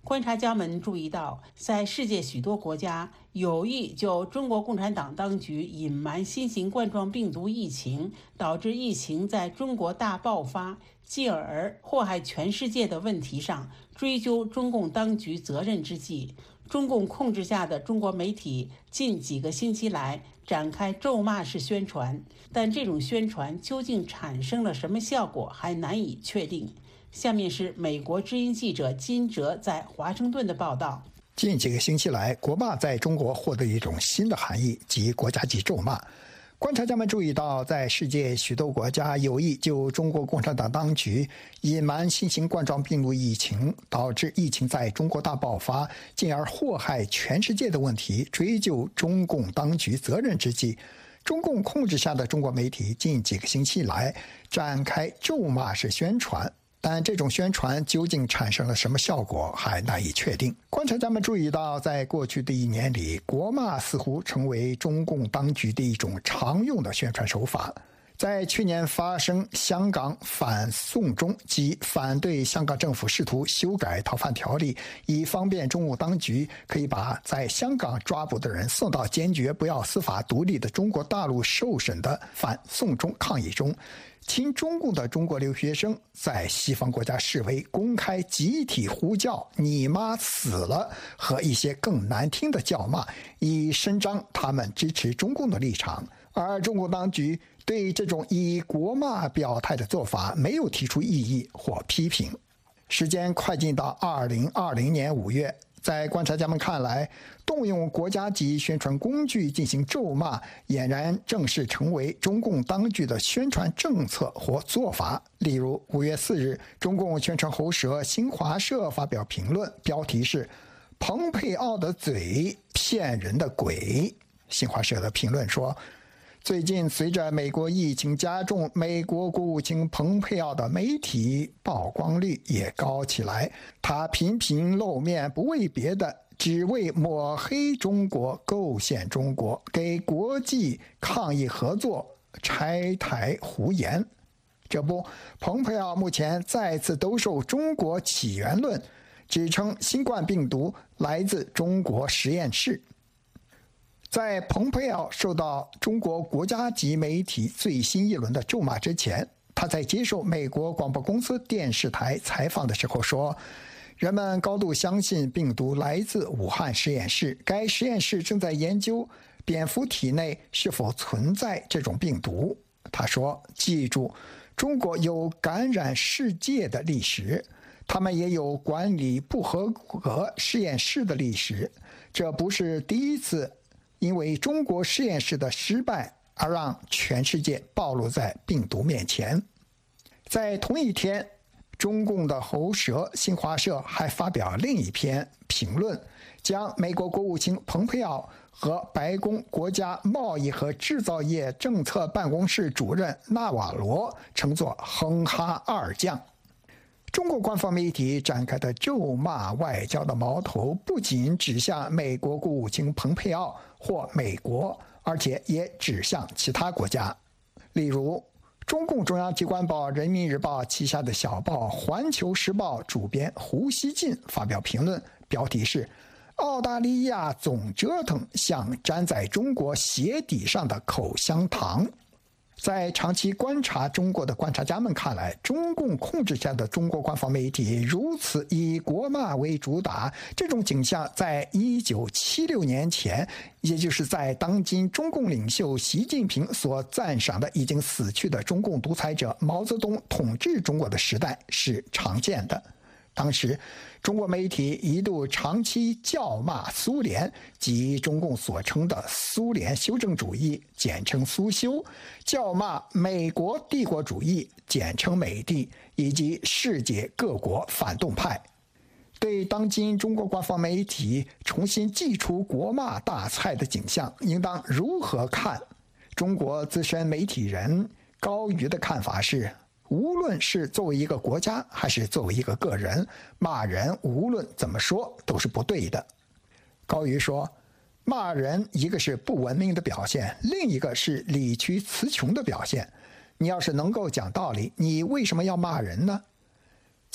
观察家们注意到，在世界许多国家有意就中国共产党当局隐瞒新型冠状病毒疫情，导致疫情在中国大爆发，进而祸害全世界的问题上追究中共当局责任之际，中共控制下的中国媒体近几个星期来展开咒骂式宣传，但这种宣传究竟产生了什么效果还难以确定。下面是美国之音记者金哲在华盛顿的报道。 近几个星期来，国骂在中国获得一种新的含义，即国家级咒骂。观察家们注意到，在世界许多国家有意就中国共产党当局隐瞒新型冠状病毒疫情，导致疫情在中国大爆发，进而祸害全世界的问题，追究中共当局责任之际，中共控制下的中国媒体近几个星期来展开咒骂式宣传。但这种宣传究竟产生了什么效果还难以确定。观察家们注意到，在过去的1年里，国骂似乎成为中共当局的一种常用的宣传手法。在去年发生香港反送中及反对香港政府试图修改逃犯条例，以方便中共当局可以把在香港抓捕的人送到坚决不要司法独立的中国大陆受审的反送中抗议中，亲中共的中国留学生在西方国家示威，公开集体呼叫你妈死了和一些更难听的叫骂，以伸张他们支持中共的立场。而中共当局对这种以国骂表态的做法没有提出异议或批评。时间快进到2020年5月，在观察家们看来，动用国家级宣传工具进行咒骂，俨然正式成为中共当局的宣传政策或做法。例如5月4日，中共宣传喉舌新华社发表评论，标题是“蓬佩奥的嘴骗人的鬼”。新华社的评论说，最近随着美国疫情加重，美国国务卿蓬佩奥的媒体曝光率也高起来。他频频露面，不为别的，只为抹黑中国、构陷中国，给国际抗疫合作拆台胡言。这不，蓬佩奥目前再次兜售中国起源论，指称新冠病毒来自中国实验室。在蓬佩奥受到中国国家级媒体最新一轮的咒骂之前，他在接受美国广播公司电视台采访的时候说，人们高度相信病毒来自武汉实验室，该实验室正在研究蝙蝠体内是否存在这种病毒。他说，记住，中国有感染世界的历史，他们也有管理不合格实验室的历史，这不是第一次因为中国实验室的失败而让全世界暴露在病毒面前。在同一天，中共的喉舌新华社还发表另一篇评论，将美国国务卿蓬佩奥和白宫国家贸易和制造业政策办公室主任纳瓦罗称作哼哈二将。中国官方媒体展开的咒骂外交的矛头不仅指向美国国务卿蓬佩奥或美国，而且也指向其他国家。例如，中共中央机关报《人民日报》旗下的小报《环球时报》主编胡锡进发表评论，标题是“澳大利亚总折腾像粘在中国鞋底上的口香糖”。在长期观察中国的观察家们看来，中共控制下的中国官方媒体如此以国骂为主打，这种景象在1976年前，也就是在当今中共领袖习近平所赞赏的已经死去的中共独裁者毛泽东统治中国的时代是常见的。当时，中国媒体一度长期叫骂苏联及中共所称的苏联修正主义，简称苏修，叫骂美国帝国主义，简称美帝，以及世界各国反动派。对当今中国官方媒体重新祭出国骂大菜的景象，应当如何看？中国资深媒体人高瑜的看法是，无论是作为一个国家还是作为一个个人，骂人无论怎么说都是不对的。高瑜说，骂人一个是不文明的表现，另一个是理屈词穷的表现。你要是能够讲道理，你为什么要骂人呢？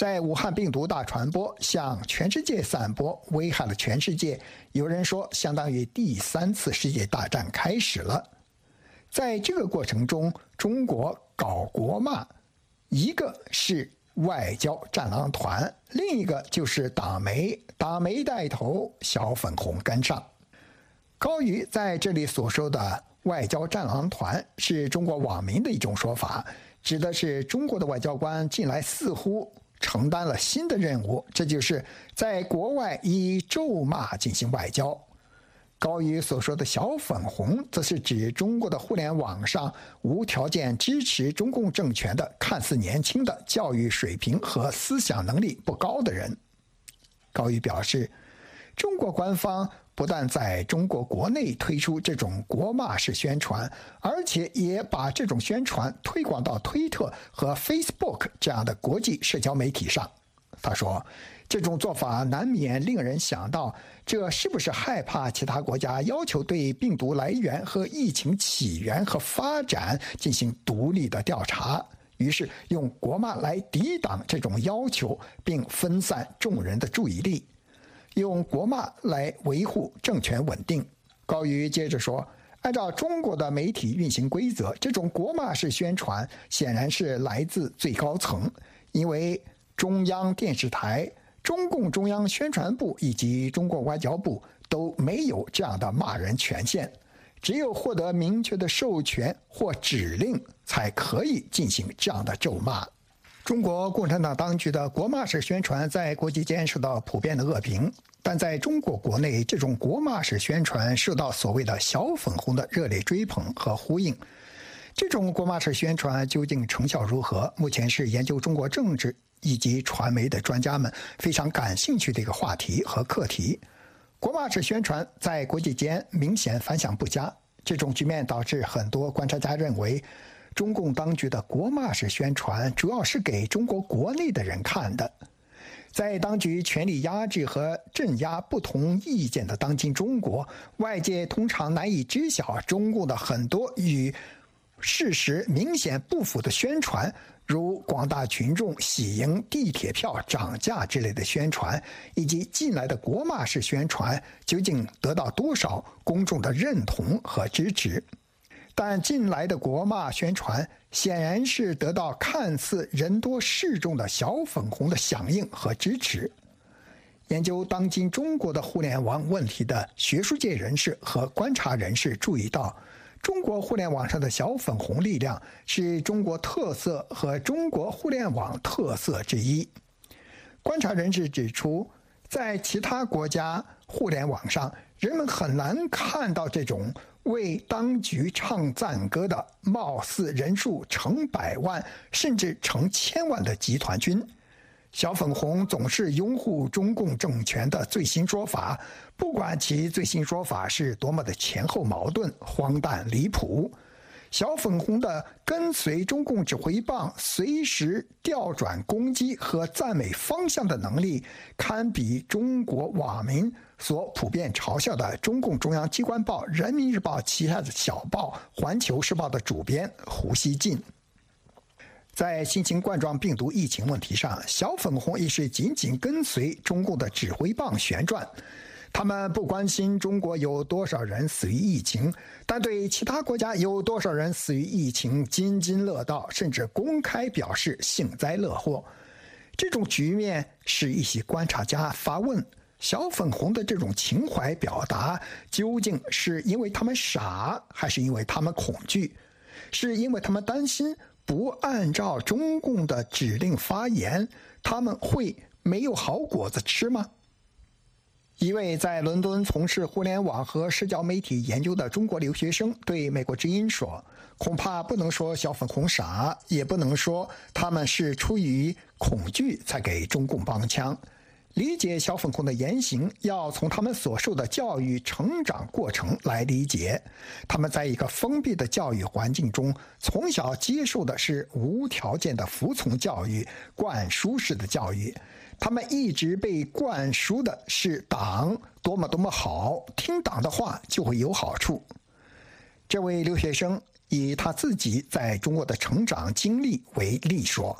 在武汉病毒大传播向全世界散播，危害了全世界，有人说相当于第3次世界大战开始了。在这个过程中，中国搞国骂，一个是外交战狼团，另一个就是党媒带头，小粉红跟上。高瑜在这里所说的外交战狼团是中国网民的一种说法，指的是中国的外交官近来似乎承担了新的任务，这就是在国外以咒骂进行外交。高瑜所说的小粉红，则是指中国的互联网上无条件支持中共政权的看似年轻的教育水平和思想能力不高的人。高瑜表示，中国官方不但在中国国内推出这种国骂式宣传，而且也把这种宣传推广到推特和 Facebook 这样的国际社交媒体上。他说，这种做法难免令人想到，这是不是害怕其他国家要求对病毒来源和疫情起源和发展进行独立的调查，于是用国骂来抵挡这种要求，并分散众人的注意力，用国骂来维护政权稳定。高瑜接着说，按照中国的媒体运行规则，这种国骂式宣传显然是来自最高层，因为中央电视台、中共中央宣传部以及中国外交部都没有这样的骂人权限，只有获得明确的授权或指令才可以进行这样的咒骂。中国共产党当局的国骂式宣传在国际间受到普遍的恶评，但在中国国内，这种国骂式宣传受到所谓的小粉红的热烈追捧和呼应。这种国骂式宣传究竟成效如何，目前是研究中国政治以及传媒的专家们非常感兴趣的一个话题和课题。国骂式宣传在国际间明显反响不佳，这种局面导致很多观察家认为，中共当局的国骂式宣传主要是给中国国内的人看的。在当局全力压制和镇压不同意见的当今中国，外界通常难以知晓中共的很多与事实明显不符的宣传，如广大群众喜迎地铁票涨价之类的宣传，以及近来的国骂式宣传究竟得到多少公众的认同和支持。但近来的国骂宣传显然是得到看似人多势众的小粉红的响应和支持。研究当今中国的互联网问题的学术界人士和观察人士注意到，中国互联网上的小粉红力量是中国特色和中国互联网特色之一。观察人士指出，在其他国家互联网上，人们很难看到这种为当局唱赞歌的貌似人数成百万甚至成千万的集团军。小粉红总是拥护中共政权的最新说法，不管其最新说法是多么的前后矛盾、荒诞离谱。小粉红的跟随中共指挥棒随时调转攻击和赞美方向的能力，堪比中国网民所普遍嘲笑的中共中央机关报《人民日报》旗下的小报《环球时报》的主编胡锡进。在新型冠状病毒疫情问题上，小粉红亦是紧紧跟随中共的指挥棒旋转。他们不关心中国有多少人死于疫情，但对其他国家有多少人死于疫情津津乐道，甚至公开表示幸灾乐祸。这种局面使一些观察家发问：小粉红的这种情怀表达，究竟是因为他们傻，还是因为他们恐惧？是因为他们担心不按照中共的指令发言，他们会没有好果子吃吗？一位在伦敦从事互联网和社交媒体研究的中国留学生对美国之音说，恐怕不能说小粉红傻，也不能说他们是出于恐惧才给中共帮腔。理解小粉红的言行，要从他们所受的教育成长过程来理解。他们在一个封闭的教育环境中，从小接受的是无条件的服从教育、灌输式的教育。他们一直被灌输的是党多么多么好，听党的话就会有好处。这位留学生以他自己在中国的成长经历为例说，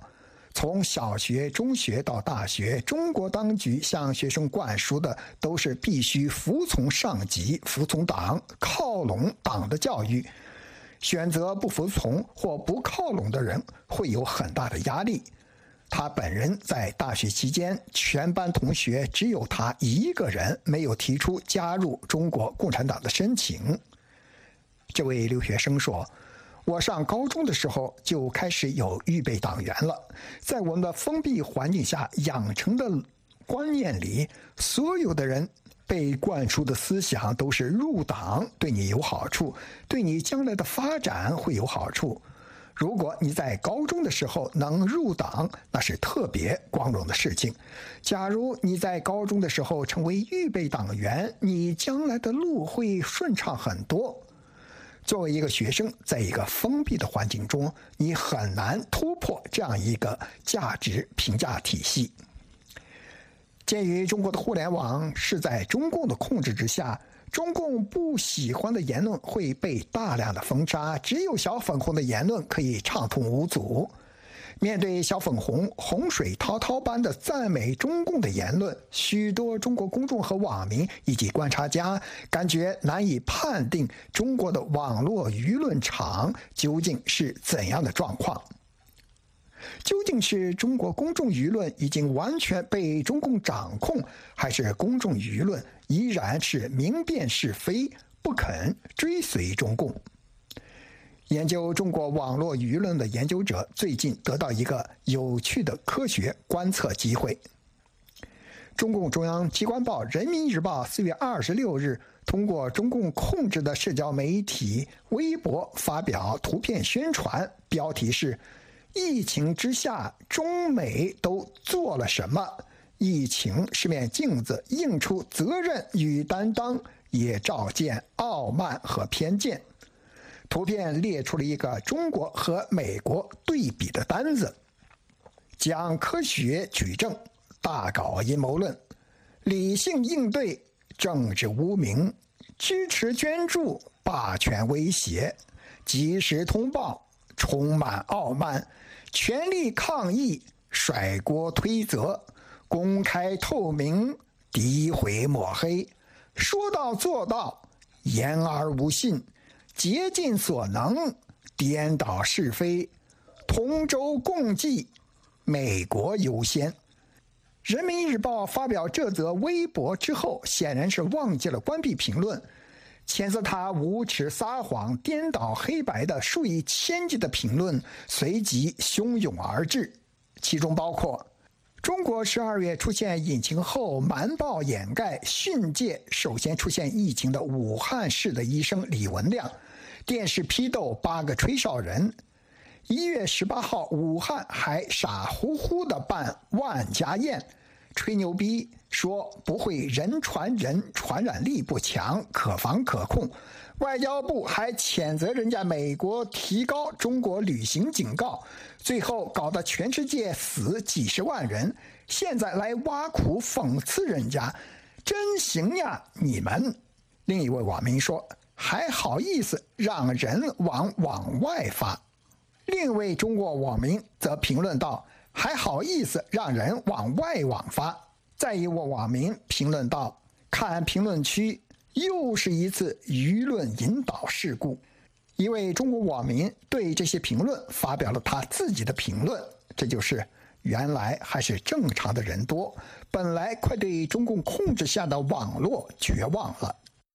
从小学、中学到大学，中国当局向学生灌输的都是必须服从上级、服从党、靠拢党的教育。选择不服从或不靠拢的人会有很大的压力。他本人在大学期间，全班同学只有他一个人没有提出加入中国共产党的申请。这位留学生说，我上高中的时候就开始有预备党员了，在我们的封闭环境下养成的观念里，所有的人被灌输的思想都是入党对你有好处，对你将来的发展会有好处。如果你在高中的时候能入党，那是特别光荣的事情。假如你在高中的时候成为预备党员，你将来的路会顺畅很多。作为一个学生，在一个封闭的环境中，你很难突破这样一个价值评价体系。鉴于中国的互联网是在中共的控制之下，中共不喜欢的言论会被大量的封杀，只有小粉红的言论可以畅通无阻。面对小粉红洪水滔滔般的赞美中共的言论，许多中国公众和网民以及观察家感觉难以判定中国的网络舆论场究竟是怎样的状况。究竟是中国公众舆论已经完全被中共掌控，还是公众舆论依然是明辨是非，不肯追随中共？研究中国网络舆论的研究者最近得到一个有趣的科学观测机会。中共中央机关报《人民日报》4月26日通过中共控制的社交媒体微博发表图片宣传，标题是“疫情之下，中美都做了什么？疫情是面镜子，映出责任与担当，也照见傲慢和偏见。”图片列出了一个中国和美国对比的单子，讲科学举证，大搞阴谋论，理性应对政治污名，支持捐助霸权威胁，及时通报充满傲慢，全力抗议甩锅推责，公开透明诋毁抹黑，说到做到，言而无信，竭尽所能颠倒是非，同舟共济，美国优先。人民日报发表这则微博之后，显然是忘记了关闭评论，谴责他无耻撒谎、颠倒黑白的数以千计的评论随即汹涌而至，其中包括中国12月出现疫情后瞒报掩盖训诫首先出现疫情的武汉市的医生李文亮，电视批斗8个吹哨人。1月18号，武汉还傻乎乎地办万家宴，吹牛逼说不会人传人，传染力不强，可防可控。外交部还谴责人家美国提高中国旅行警告，最后搞得全世界死几十万人，现在来挖苦讽刺人家，真行呀你们！另一位网民说，还好意思让人往外发。另一位中国网民则评论道，还好意思让人往外网发。再一位网民评论道，看评论区又是一次舆论引导事故。一位中国网民对这些评论发表了他自己的评论，这就是原来还是正常的人多，本来快对中共控制下的网络绝望了。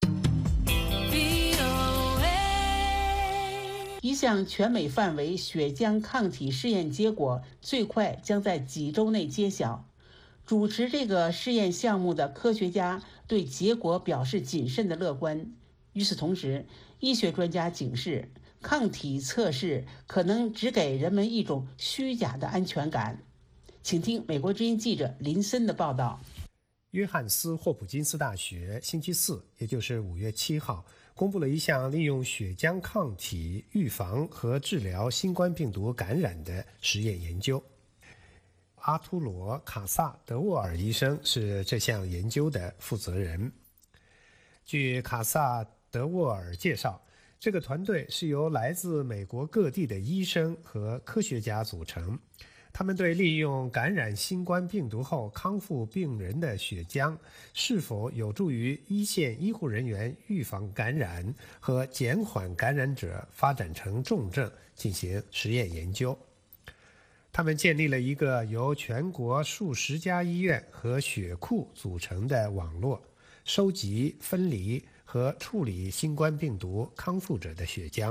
一项全美范围血浆抗体试验结果最快将在几周内揭晓。主持这个试验项目的科学家对结果表示谨慎的乐观。与此同时，医学专家警示，抗体测试可能只给人们一种虚假的安全感。请听美国之音记者林森的报道。 约翰斯霍普金斯大学星期四，也就是5月7号，公布了一项利用血浆抗体预防和治疗新冠病毒感染的实验研究。阿图罗·卡萨德沃尔医生是这项研究的负责人。据卡萨德沃尔介绍，这个团队是由来自美国各地的医生和科学家组成， 他们对利用感染新冠病毒后康复病人的血浆是否有助于一线医护人员预防感染和减缓感染者发展成重症进行实验研究。他们建立了一个由全国数十家医院和血库组成的网络，收集、分离和处理新冠病毒康复者的血浆。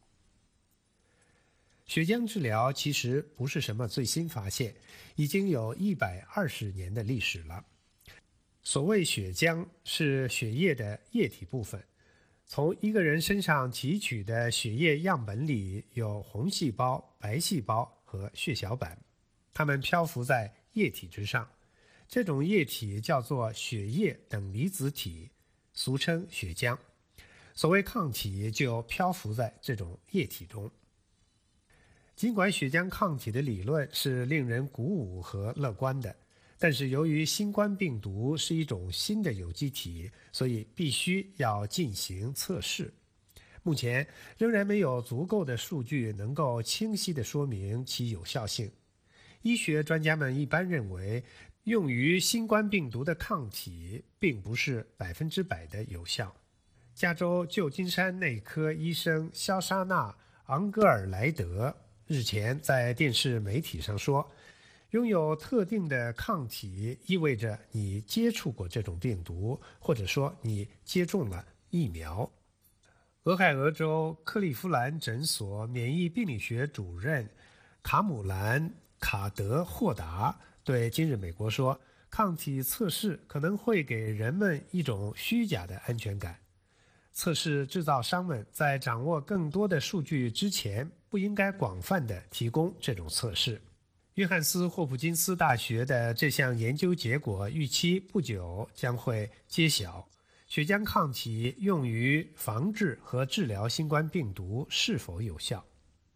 血浆治疗其实不是什么最新发现，已经有120年的历史了。所谓血浆是血液的液体部分，从一个人身上提取的血液样本里有红细胞、白细胞和血小板，它们漂浮在液体之上。这种液体叫做血液等离子体，俗称血浆。所谓抗体就漂浮在这种液体中。尽管血浆抗体的理论是令人鼓舞和乐观的，但是由于新冠病毒是一种新的有机体，所以必须要进行测试。目前仍然没有足够的数据能够清晰地说明其有效性。医学专家们一般认为，用于新冠病毒的抗体并不是100%的有效。加州旧金山内科医生肖莎娜·昂格尔莱德日前在电视媒体上说，拥有特定的抗体意味着你接触过这种病毒，或者说你接种了疫苗。俄亥俄州克利夫兰诊所免疫病理学主任卡姆兰·卡德霍达对今日美国说，抗体测试可能会给人们一种虚假的安全感。测试制造商们在掌握更多的数据之前，不应该广泛地提供这种测试。约翰斯霍普金斯大学的这项研究结果预期不久将会揭晓，血浆抗体用于防治和治疗新冠病毒是否有效。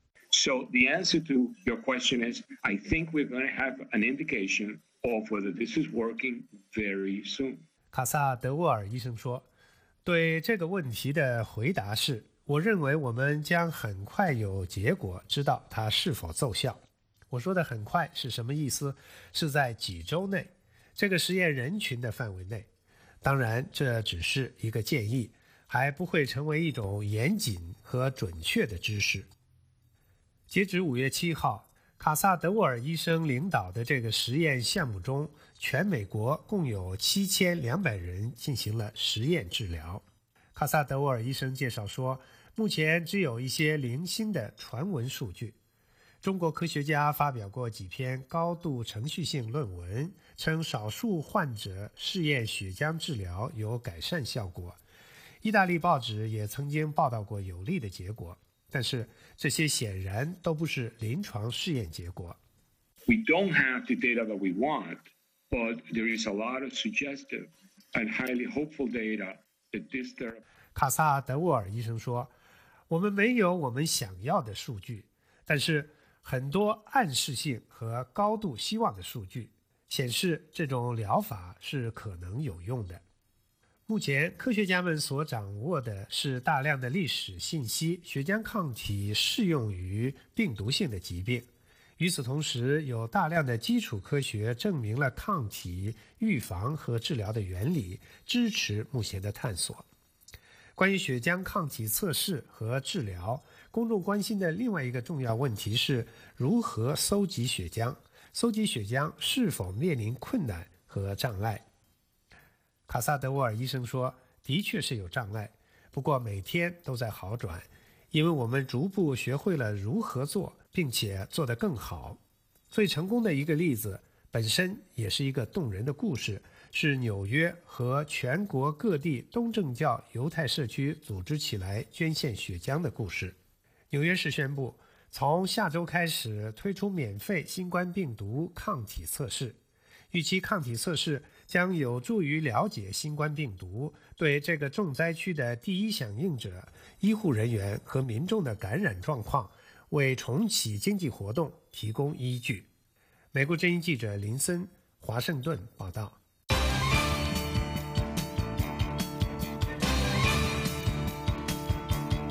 So the answer to your question is, I think we're going to have an indication of whether this is working very soon. 卡萨德沃尔医生说，对这个问题的回答是，我认为我们将很快有结果，知道它是否奏效。我说的很快是什么意思？是在几周内，这个实验人群的范围内。当然，这只是一个建议，还不会成为一种严谨和准确的知识。截止5月7号，卡萨德沃尔医生领导的这个实验项目中，全美国共有7200人进行了实验治疗。卡萨德沃尔医生介绍说，目前只有一些零星的传闻数据。中国科学家发表过几篇高度程序性论文，称少数患者试验血浆治疗有改善效果。意大利报纸也曾经报道过有利的结果，但是这些显然都不是临床试验结果。 We don't have the data that we want, but there is a lot of suggestive and highly hopeful data that this therapy. 卡萨德沃尔医生说，我们没有我们想要的数据，但是很多暗示性和高度希望的数据显示这种疗法是可能有用的。目前科学家们所掌握的是大量的历史信息，血浆抗体适用于病毒性的疾病。与此同时，有大量的基础科学证明了抗体预防和治疗的原理，支持目前的探索。关于血浆抗体测试和治疗，公众关心的另外一个重要问题是如何搜集血浆，搜集血浆是否面临困难和障碍。卡萨德沃尔医生说，的确是有障碍，不过每天都在好转，因为我们逐步学会了如何做，并且做得更好。最成功的一个例子本身也是一个动人的故事，是纽约和全国各地东正教犹太社区组织起来捐献血浆的故事。纽约市宣布，从下周开始推出免费新冠病毒抗体测试，预期抗体测试将有助于了解新冠病毒对这个重灾区的第一响应者、医护人员和民众的感染状况，为重启经济活动提供依据。美国之音记者林森，华盛顿报道。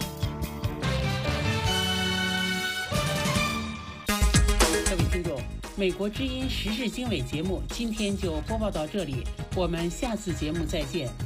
各位听众， 美国之音时事经纬节目今天就播报到这里，我们下次节目再见。